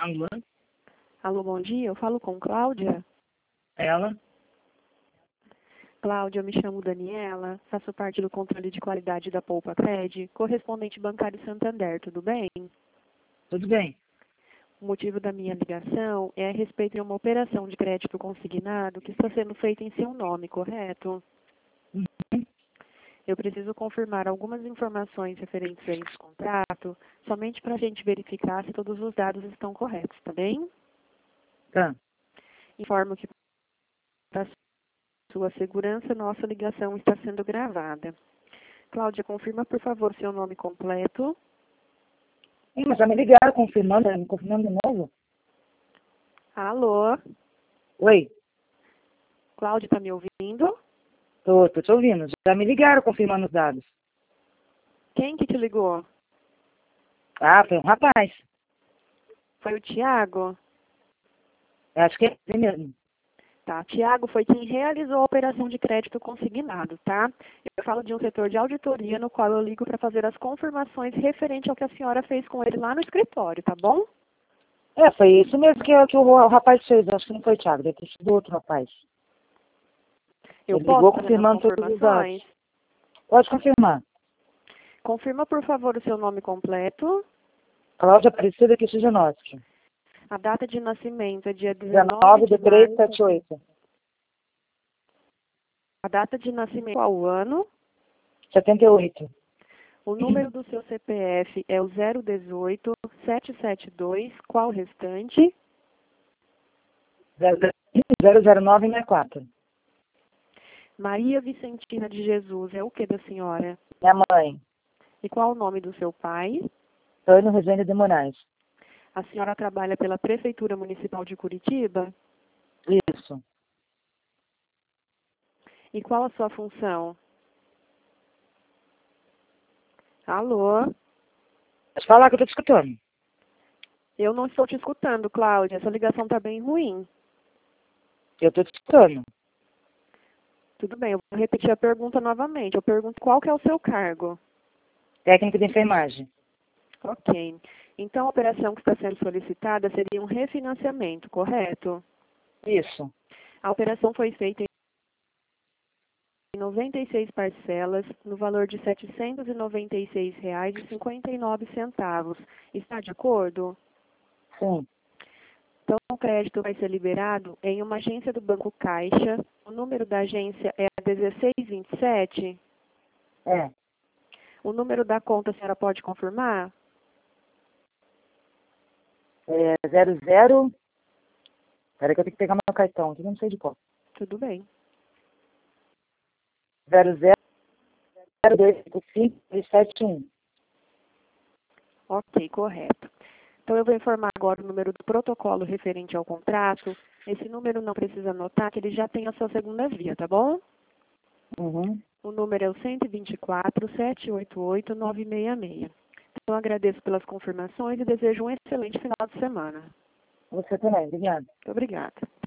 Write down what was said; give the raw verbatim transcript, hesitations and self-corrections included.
Alô? Alô, bom dia. Eu falo com Cláudia. Ela? Cláudia, eu me chamo Daniela, faço parte do controle de qualidade da Poupa Cred, correspondente bancário Santander, tudo bem? Tudo bem. O motivo da minha ligação é a respeito de uma operação de crédito consignado que está sendo feita em seu nome, correto? Uhum. Eu preciso confirmar algumas informações referentes a esse contrato, somente para a gente verificar se todos os dados estão corretos, tá bem? Tá. Informo que para sua segurança, nossa ligação está sendo gravada. Cláudia, confirma, por favor, seu nome completo. Ih, mas já me ligaram confirmando, me confirmando de novo? Alô? Oi, Cláudia, está me ouvindo? tô, tô te ouvindo. Já me ligaram confirmando os dados. Quem que te ligou? Ah, foi um rapaz. Foi o Tiago? Eu acho que é ele mesmo. Tá, Tiago foi quem realizou a operação de crédito consignado, tá? Eu falo de um setor de auditoria no qual eu ligo para fazer as confirmações referente ao que a senhora fez com ele lá no escritório, tá bom? É, foi isso mesmo que, que o, o rapaz fez. Acho que não foi o Thiago, deve ter sido outro rapaz. Eu Ele posso ligou fazer as confirmando todos os dados. confirmações? Pode confirmar. Confirma, por favor, o seu nome completo. Cláudia Aparecida Kichijanowski. A data de nascimento é dia dezenove dezenove de de três de março. setenta e oito. A data de nascimento, qual ano? setenta e oito. O número do seu C P F é o zero dezoito, sete sete dois. Qual o restante? zero zero nove sessenta e quatro. Maria Vicentina de Jesus é o que da senhora? Minha mãe, E qual o nome do seu pai? Antônio Rezende de Moraes. A senhora trabalha pela Prefeitura Municipal de Curitiba? Isso. E qual a sua função? Alô? Pode falar que eu tô te escutando. Eu não estou te escutando, Cláudia. Essa ligação está bem ruim. Eu tô te escutando. Tudo bem, eu vou repetir a pergunta novamente. Eu pergunto qual que é o seu cargo? Técnico de enfermagem. Ok. Então, a operação que está sendo solicitada seria um refinanciamento, correto? Isso. A operação foi feita em noventa e seis parcelas, no valor de setecentos e noventa e seis reais e cinquenta e nove centavos. Está de acordo? Sim. Então, o crédito vai ser liberado em uma agência do Banco Caixa. O número da agência é a dezesseis vinte e sete. É. O número da conta a senhora pode confirmar? É zero zero. Peraí que eu tenho que pegar meu cartão aqui, eu não sei de qual. Tudo bem. Zero zero zero dois cinco cinco três sete um. Ok, correto. Então, eu vou informar agora o número do protocolo referente ao contrato. Esse número não precisa anotar, que ele já tem a sua segunda via, tá bom? Uhum. O número é o cento e vinte e quatro, sete oito oito, nove seis seis. Então, eu agradeço pelas confirmações e desejo um excelente final de semana. Você também, obrigada. Muito obrigada.